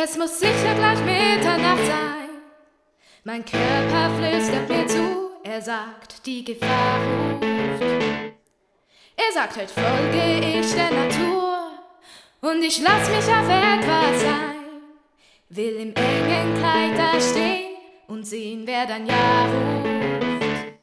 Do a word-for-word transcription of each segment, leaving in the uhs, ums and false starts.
Es muss sicher gleich Mitternacht sein. Mein Körper flüstert mir zu, er sagt, die Gefahr ruft. Er sagt, heute folge ich der Natur und ich lass mich auf etwas ein. Will im engen Kleid da stehen und sehen, wer dann Ja ruft.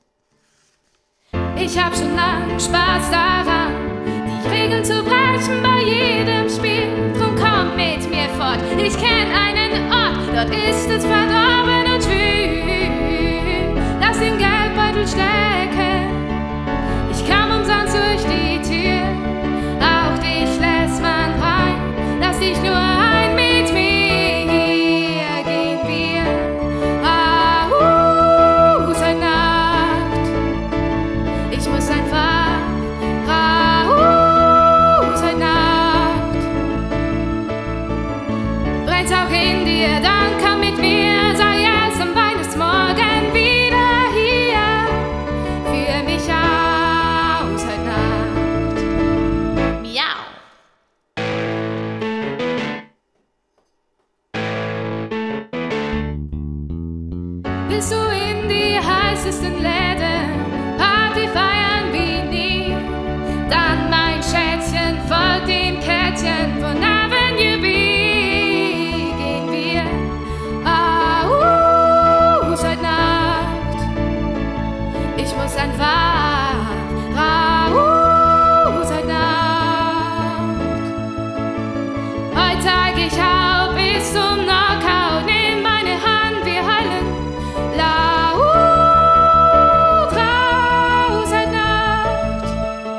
Ich hab schon lang Spaß daran, die Regeln zu brechen bei jedem Spiel. Drum komm mit mir fort, ich kenn einen Ort, dort ist es verdorben und schwül. Lass den Geldbeutel stecken, ich kam umsonst durch die Tür. Auch dich lässt man rein, lass dich nur ein, mit mir gehen wir raus heute Nacht. Ich muss einfach raus heute Nacht. Brennt's auch in dir, dann komm mit mir, sei erst am Weihnachtsmorgen wieder hier. Führ mich aus heute Nacht. Miau. Bist du in die heißesten Läden, Party feiern wie nie, dann mein Schätzchen folgt dem Kettchen von Avenue B. Gehen wir raus heute Nacht. Ich muss einfach raus heute Nacht. Heute zeig ich hau bis zum Knockout, nimm meine Hand, wir heilen laut raus heute Nacht.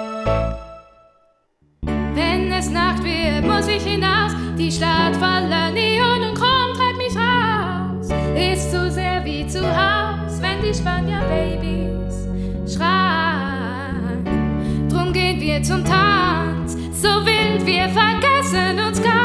Wenn es Nacht wird, muss ich hinaus, die Stadt voller Neon und Chrom treibt mich raus. Ist so sehr wie zu Haus, wenn die Spanier-Babys schreien. Drum gehen wir zum Tanz, so wild wir vergessen uns gar